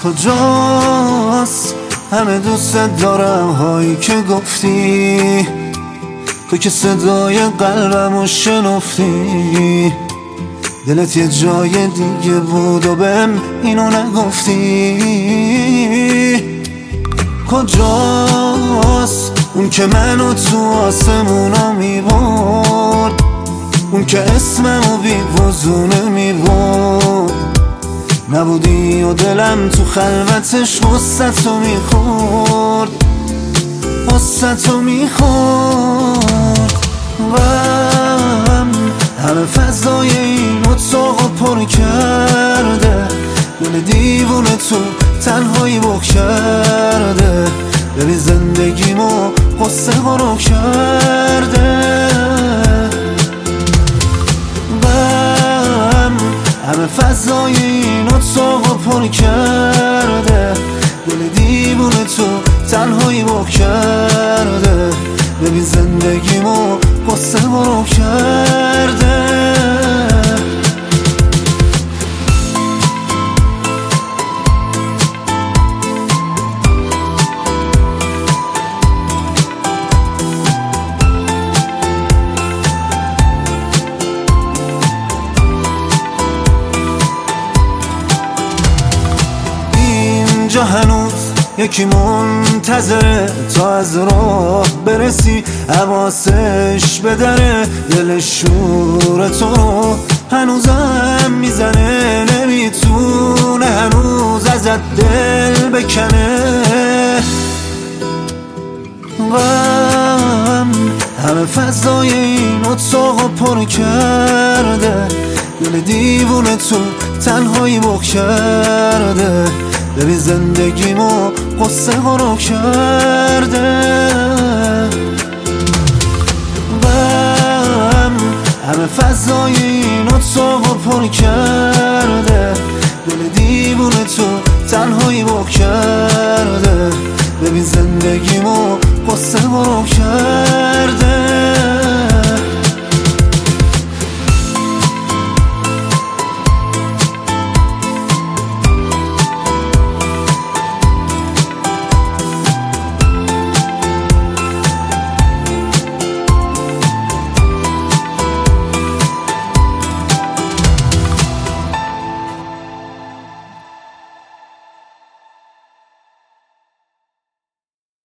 کجاست همه دوست دارم هایی که گفتی، تو که صدای قلبمو شنفتی. دلت یه جای دیگه بود و بهم اینو نگفتی. کجاست اون که منو تو آسمونا میبرد، اون که اسممو بی وزونه میبرد. نبودی و دلم تو خلوتش غصتو میخورد، غصتو میخورد. همه فضای این اتاقو پر کرده، دل دیوونه تو تنهایی بخ کرده. ببین زندگیمو قصه غرو کرده. همه فضای این اتاقو پر کرده، دل دیوونه تو تنهایی بخ کرده. ببین زندگیمو قصه غرو کرده. اینجا هنوز یکی منتظره تا از راه برسی، حواسش به دره. دل شور تو رو هنوزم میزنه، نمیتونه هنوز ازت دل بکنه. همه فضای این اتاقو پر کرده، دل دیوونه تو تنهایی بخ کرده. ببین زندگیمو قصه غرو کرده. همه فضای این اتاقو پر کرده، دل دیوونه تو تنهایی بخ کرده. ببین زندگیمو قصه غرو کرده.